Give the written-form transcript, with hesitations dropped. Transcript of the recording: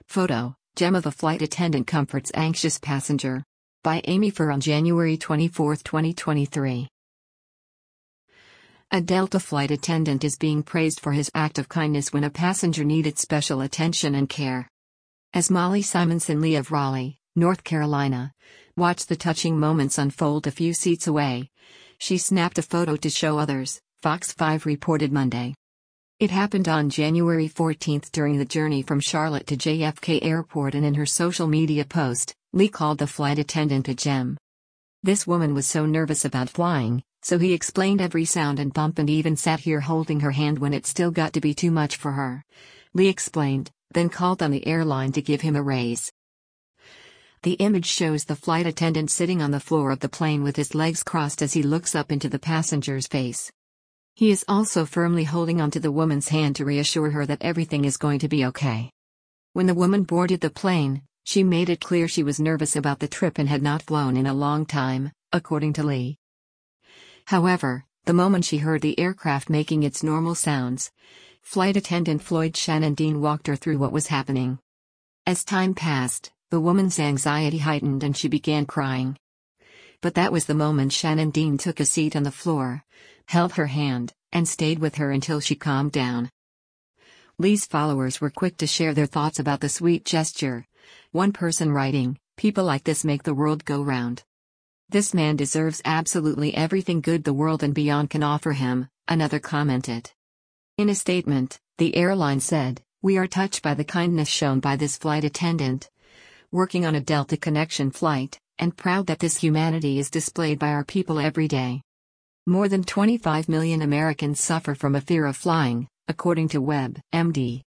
Photo, Gemma the flight attendant comforts anxious passenger. By Amy Fur on January 24, 2023. A Delta flight attendant is being praised for his act of kindness when a passenger needed special attention and care. As Molly Simonson Lee of Raleigh, North Carolina, watched the touching moments unfold a few seats away, she snapped a photo to show others, Fox 5 reported Monday. It happened on January 14 during the journey from Charlotte to JFK Airport, and in her social media post, Lee called the flight attendant a gem. "This woman was so nervous about flying, so he explained every sound and bump and even sat here holding her hand when it still got to be too much for her," Lee explained, then called on the airline to give him a raise. The image shows the flight attendant sitting on the floor of the plane with his legs crossed as he looks up into the passenger's face. He is also firmly holding onto the woman's hand to reassure her that everything is going to be okay. When the woman boarded the plane, she made it clear she was nervous about the trip and had not flown in a long time, according to Lee. However, the moment she heard the aircraft making its normal sounds, flight attendant Floyd Shannon Dean walked her through what was happening. As time passed, the woman's anxiety heightened and she began crying. But that was the moment Shannon Dean took a seat on the floor, held her hand, and stayed with her until she calmed down. Lee's followers were quick to share their thoughts about the sweet gesture, one person writing, "People like this make the world go round. This man deserves absolutely everything good the world and beyond can offer him," another commented. In a statement, the airline said, "We are touched by the kindness shown by this flight attendant, working on a Delta Connection flight, and proud that this humanity is displayed by our people every day." More than 25 million Americans suffer from a fear of flying, according to WebMD.